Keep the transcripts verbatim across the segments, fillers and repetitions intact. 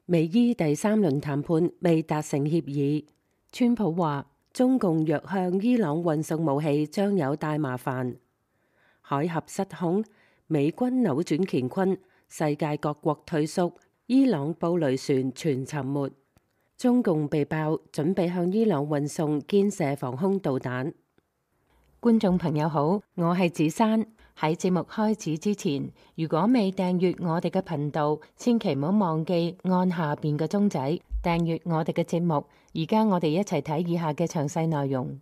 美伊第三輪談判未達成協議，川普話中共若向伊朗運送武器將有大麻煩。海峽失控，美軍扭轉乾坤，世界各國退縮，伊朗布雷船全沉沒。中共被爆準備向伊朗運送堅射防空導彈。觀眾朋友好，我係子珊。喺節目開始之前，如果未訂閱我哋嘅頻道，千祈唔好忘記按下邊嘅鐘仔訂閱我哋嘅節目。而家我哋一齊睇以下嘅詳細內容。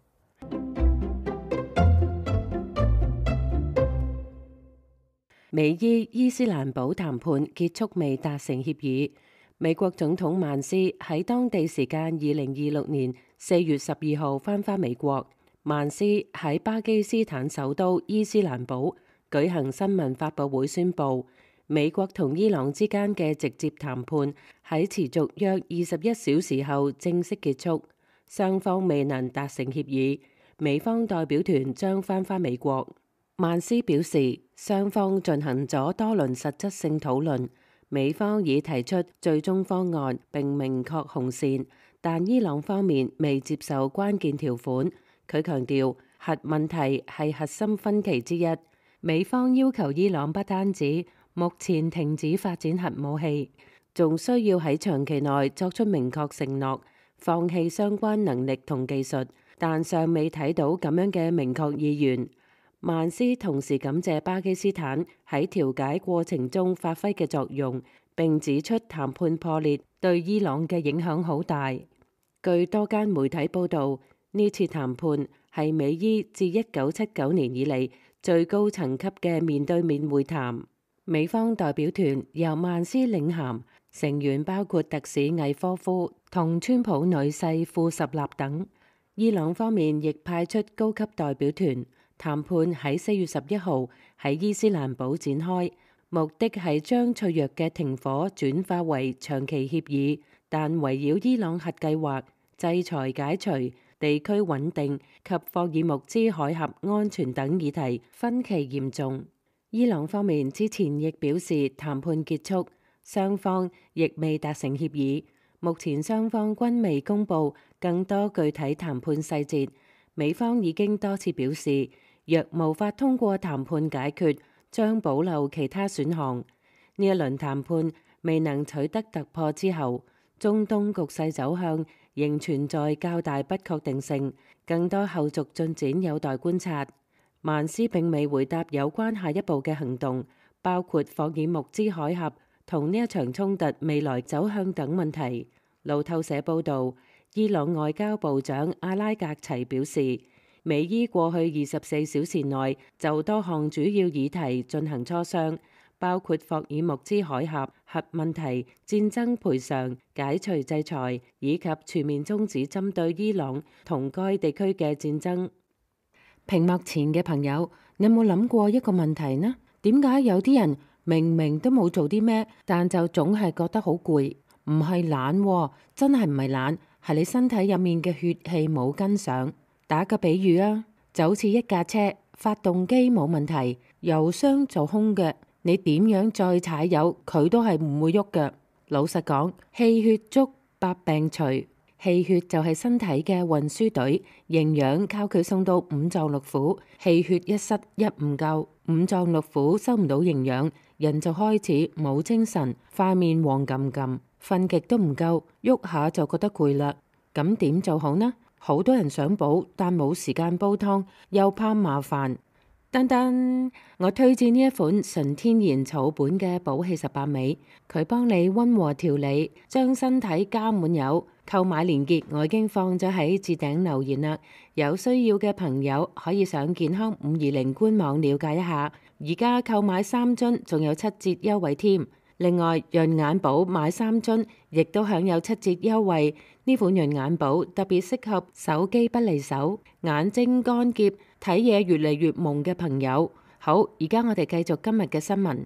美伊伊斯蘭堡談判結束未達成協議。美國總統曼斯喺當地時間二零二六年四月十二號返返美國。曼斯喺巴基斯坦首都伊斯蘭堡舉行新聞發佈會，宣布美國同伊朗之間嘅直接談判喺持續約二十一小時後正式結束，雙方未能達成協議，美方代表團將返返美國。曼斯表示，雙方進行咗多輪實質性討論，美方已提出最終方案並明確紅線，但伊朗方面未接受關鍵條款。佢強調核問題係核心分歧之一，美方要求伊朗不單止目前停止發展核武器，仲需要喺長期內作出明確承諾，放棄相關能力同技術，但尚未睇到咁樣嘅明確意願。曼斯同時感謝巴基斯坦喺調解過程中發揮嘅作用，並指出談判破裂對伊朗嘅影響好大。據多間媒體報導，呢次談判係美伊自一九七九年以嚟最高層級嘅面對面會談。美方代表團由曼斯領銜，成員包括特使魏科夫同川普女婿庫什納等。伊朗方面亦派出高級代表團。談判喺四月十一號喺伊斯蘭堡展開，目的係將脆弱嘅停火轉化為長期協議，但圍繞伊朗核計劃、制裁解除、地區穩定及霍爾木茲海峽安全等議題分歧嚴重。伊朗方面之前亦表示談判結束，雙方亦未達成協議。目前雙方均未公布更多具體談判細節。美方已經多次表示，若無法通過談判解決，將保留其他選項。呢一輪談判未能取得突破之後，中東局勢走向仍存在較大不確定性，更多後續進展有待觀察。曼斯並未回答有關下一步嘅行動，包括霍爾木茲海峽同呢一場衝突未來走向等問題。路透社報導，伊朗外交部長阿拉格齊表示，美伊過去二十四小時內就多項主要議題進行磋商，包括霍爾木茲海峽、核問題、戰爭賠償、解除制裁，以及全面終止針對伊朗同該地區嘅戰爭。屏幕前嘅朋友，你有冇諗過一個問題呢？點解有啲人明明都冇做啲咩，但就總係覺得好攰？唔係懶喎，真係唔係懶，係你身體入面嘅血氣冇跟上。打個比喻啊，就好似一架車，發動機冇問題，油箱就空嘅，你點樣再踩油，佢都係唔會喐嘅。老實講，氣血足，百病除。氣血就係身體嘅運輸隊，營養靠佢送到五臟六腑。氣血一失一唔夠，五臟六腑收唔到營養，人就開始冇精神，塊面黃冚冚，瞓極都唔夠，喐下就覺得攰啦。咁點做好呢？好多人想補，但冇時間煲湯，又怕麻煩。噔噔，我推薦呢一款純天然草本嘅補氣十八味，佢幫你溫和調理，將身體加滿油。購買鏈接我已經放咗喺置頂留言啦，有需要嘅朋友可以上健康五二零官網了解一下。而家購買三樽仲有七折優惠添。另外，潤眼寶買三樽，亦都享有七折優惠。呢款潤眼寶特別適合手機不離手、眼睛乾澀、睇嘢越嚟越朦嘅朋友。好，而家我哋繼續今日嘅新聞。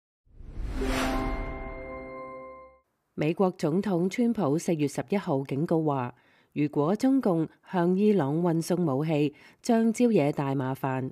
美國總統川普四月十一號警告話，如果中共向伊朗運送武器，將招惹大麻煩。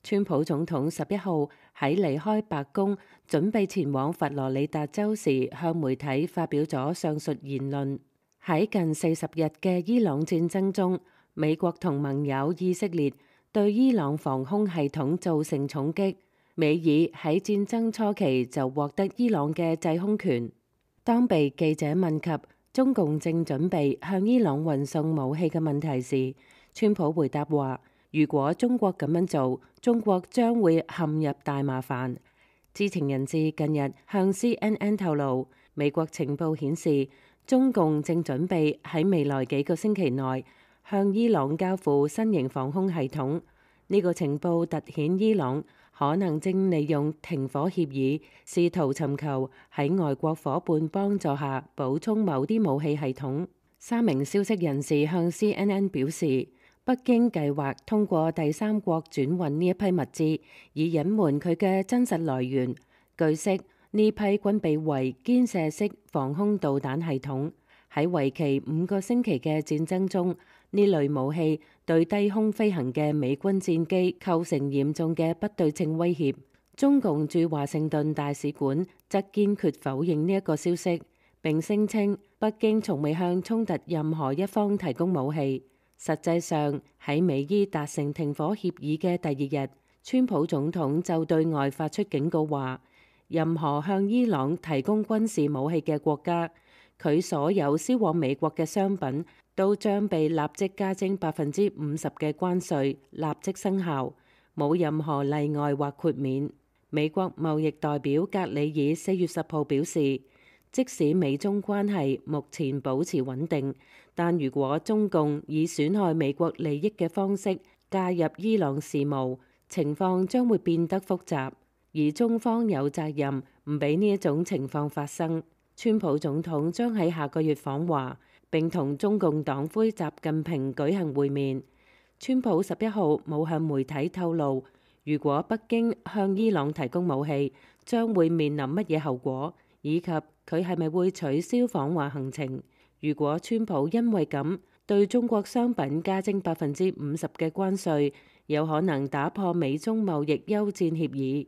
川普總統十一號喺離開白宮，準備前往佛羅里達州時，向媒體發表咗上述言論。喺近四十日嘅伊朗戰爭中，美國同盟友以色列對伊朗防空系統造成重擊。美爾喺戰爭初期就獲得伊朗嘅制空權。當被記者問及中共正準備向伊朗運送武器嘅問題時，川普回答話：如果中國咁樣做，中國將會陷入大麻煩。知情人士近日向 C N N 透露，美國情報顯示，中共正準備喺未來幾個星期內向伊朗交付新型防空系統。呢個情報凸顯伊朗可能正利用停火協議，試圖尋求喺外國夥伴幫助下補充某啲武器系統。三名消息人士向 C N N 表示，北京計劃通過第三國轉運呢一批物資，以隱瞞佢嘅真實來源。據悉，呢批軍備為肩射式防空導彈系統。喺為期五個星期嘅戰爭中，呢類武器對低空飛行嘅美軍戰機構成嚴重嘅不對稱威脅。中共駐華盛頓大使館則堅決否認呢一個消息，並聲稱北京從未向衝突任何一方提供武器。實際上，喺美伊達成停火協議嘅第二日，川普總統就對外發出警告話，任何向伊朗提供軍事武器嘅國家，佢所有銷往美國嘅商品都將被立即加徵百分之五十嘅關稅，立即生效，冇任何例外或豁免。美國貿易代表格里爾四月十號表示，即使美中關係目前保持穩定，但如果中共以損害美國利益嘅方式介入伊朗事務，情況將會變得複雜，而中方有責任唔俾呢一種情況發生。川普總統將喺下個月訪華，並同中共黨魁習近平舉行會面。川普十一號冇向媒體透露，如果北京向伊朗提供武器，將會面臨乜嘢後果，以及佢係咪會取消訪華行程。如果川普因為咁對中國商品加徵百分之五十嘅關稅，有可能打破美中貿易休戰協議。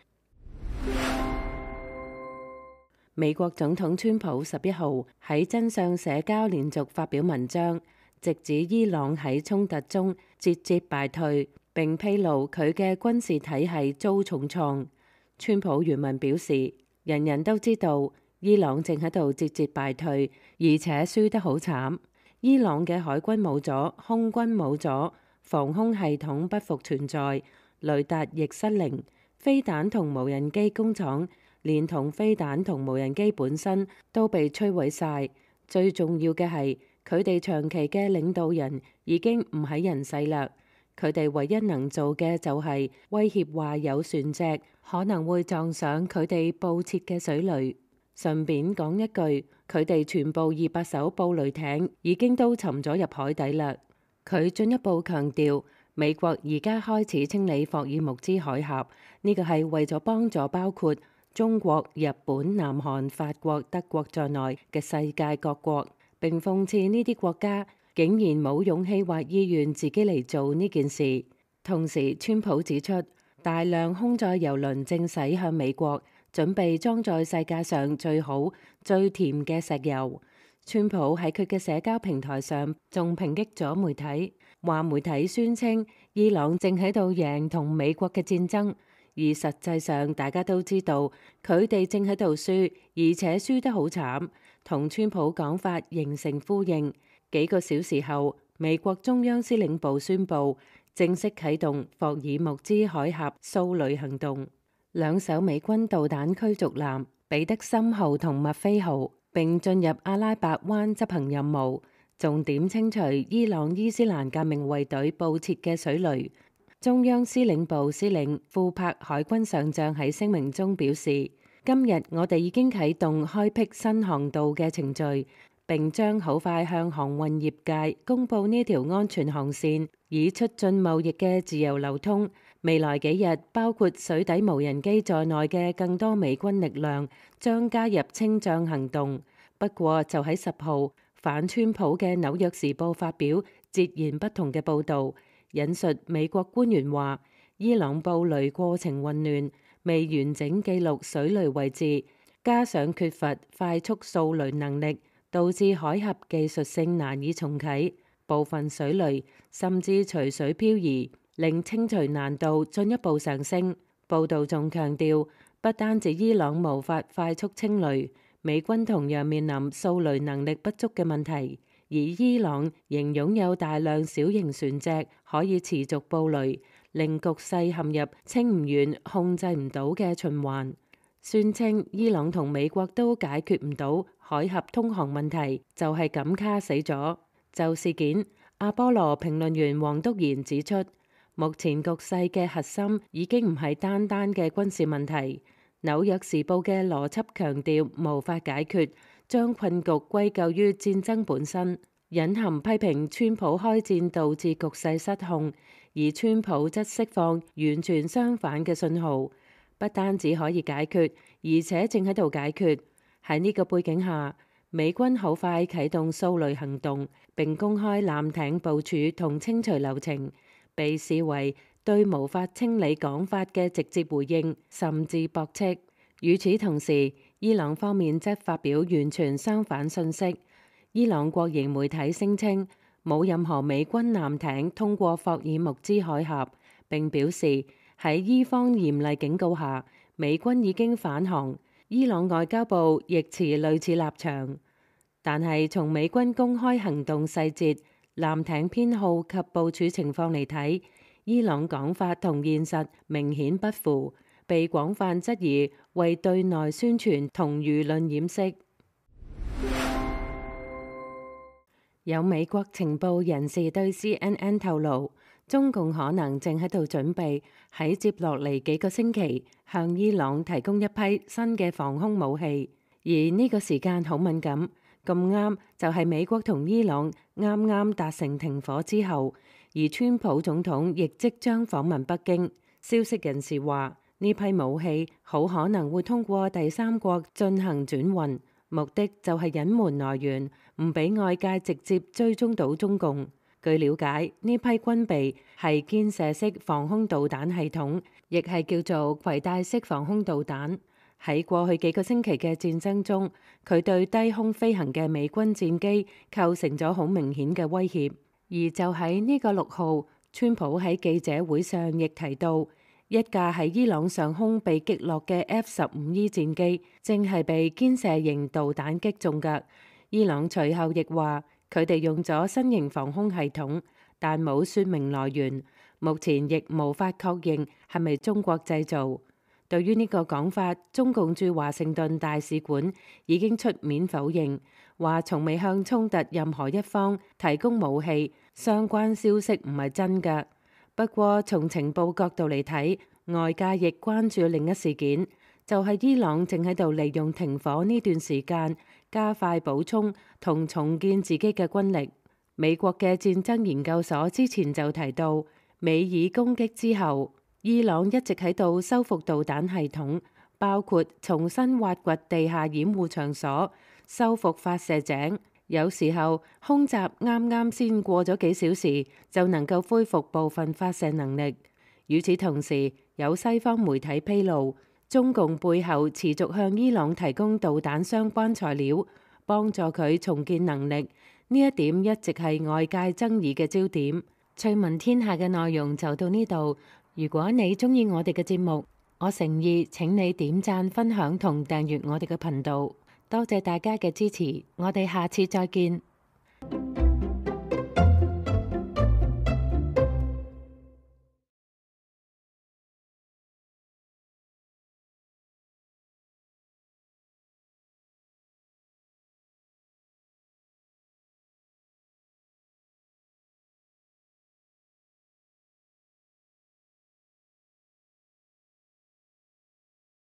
美國總統川普十一號喺真相社交連續發表文章，直指伊朗喺衝突中節節敗退，並披露佢嘅軍事體系遭重創。川普原文表示，人人都知道伊朗正喺度節節敗退，而且輸得好慘。伊朗嘅海軍冇咗，空軍冇咗，防空系統不復存在，雷達亦失靈，飛彈同無人機工廠連同飛彈同無人機本身都被摧毀晒。最重要嘅係，佢哋長期嘅領導人已經唔喺人世啦。佢哋唯一能做嘅就係威脅話有船隻可能會撞上佢哋布設嘅水雷。順便講一句，佢哋全部二百艘布雷艇已經都沉咗入海底啦。佢進一步強調，美國而家開始清理霍爾木茲海峽，呢個係為咗幫助包括中國、日本、南韓、法國、德國在內嘅世界各國，並諷刺呢啲國家竟然冇勇氣或意願自己嚟做呢件事。同時，川普指出，大量空載油輪正駛向美國，準備裝載世界上最好、最甜嘅石油。川普喺佢嘅社交平台上仲抨擊咗媒體，話媒體宣稱伊朗正喺度贏同美國嘅戰爭。而實際上，大家都知道佢哋正喺度輸，而且輸得好慘，同川普講法形成呼應。幾個小時後，美國中央司令部宣布正式啟動霍爾木茲海峽掃雷行動，兩艘美軍導彈驅逐艦彼得森號同麥菲號並進入阿拉伯灣執行任務，重點清除伊朗伊斯蘭革命衛隊布設嘅水雷。中央司令部司令庫柏海軍上將喺聲明中表示，今日我哋已經啟動開闢新航道嘅程序，並將好快向航運業界公布呢條安全航線，以促進貿易嘅自由流通。未來幾日，包括水底無人機在內嘅更多美軍力量將加入清障行動。不過就喺十號，反川普嘅紐約時報發表截然不同嘅報導。引述美國官員話， 伊朗布雷過程混亂，未完整記錄水雷位置，加上缺乏快速掃雷能力，導致海峽技術性難以重啟，部分水雷甚至隨水漂移，令清除難度進一步上升。報道仲強調，不單止伊朗無法快速清雷，美軍同樣面臨掃雷能力不足嘅問題，而伊朗仍擁有大量小型船隻可以持續布雷，令局勢陷入清唔完、控制唔到嘅循環。宣稱伊朗同美國都解決唔到海峽通航問題，就係咁卡死咗。就事件，阿波羅評論員黃篤賢指出，目前局勢嘅核心已經唔係單單嘅軍事問題。紐約時報嘅邏輯強調無法解決，將困局歸咎於戰爭本身，隱含批評川普開戰導致局勢失控，而川普則釋放完全相反嘅信號，不單止可以解決，而且正喺度解決。喺呢個背景下，美軍好快啟動掃雷行動，並公開艦艇部署同清除流程，被視為對無法清理講法嘅直接回應，甚至駁斥。與此同時，伊朗方面則發表完全相反信息。伊朗國營媒體聲稱冇任何美軍艦艇通過霍爾木茲海峽，並表示喺伊方嚴厲警告下，美軍已經返航。伊朗外交部亦持類似立場，但係從美軍公開行動細節、艦艇編號及部署情況嚟睇，伊朗講法同現實明顯不符，被廣泛質疑為對內宣傳同輿論掩飾。有美國情報人士對 C N N 透露，中共可能正喺度準備喺接落嚟幾個星期向伊朗提供一批新嘅防空武器，而呢個時間好敏感，咁啱就係美國同伊朗啱啱達成停火之後，而川普總統亦即將訪問北京。消息人士話，呢批武器好可能會通過第三國進行轉運，目的就係隱瞞來源，唔俾外界直接追蹤到中共。據了解，呢批軍備係肩射式防空導彈系統，亦係叫做攜帶式防空導彈。喺過去幾個星期嘅戰爭中，佢對低空飛行嘅美軍戰機構成咗好明顯嘅威脅。而就喺呢個六號，川普喺記者會上亦提到，一架喺伊朗上空被擊落嘅 F 十五 E 戰機，正係被肩射型導彈擊中㗎。伊朗隨後亦話，佢哋用咗新型防空系統，但冇說明來源，目前亦無法確認係咪中國製造。對於呢個講法，中共駐華盛頓大使館已經出面否認，話從未向衝突任何一方提供武器，相關消息唔係真㗎。不過從情報角度嚟睇，外界亦關注另一事件，就係伊朗正喺度利用停火呢段時間加快補充同重建自己嘅軍力。美國嘅戰爭研究所之前就提到，美以攻擊之後，伊朗一直喺度修復導彈系統，包括重新挖掘地下掩護場所、修復發射井。有時候空襲啱啱先過咗幾小時，就能夠恢復部分發射能力。與此同時，有西方媒體披露，中共背後持續向伊朗提供導彈相關材料，幫助佢重建能力。呢一點一直係外界爭議嘅焦點。趣聞天下嘅內容就到呢度。如果你中意我哋嘅節目，我誠意請你點讚、分享同訂閱我哋嘅頻道。多謝大家嘅支持，我哋下次再見。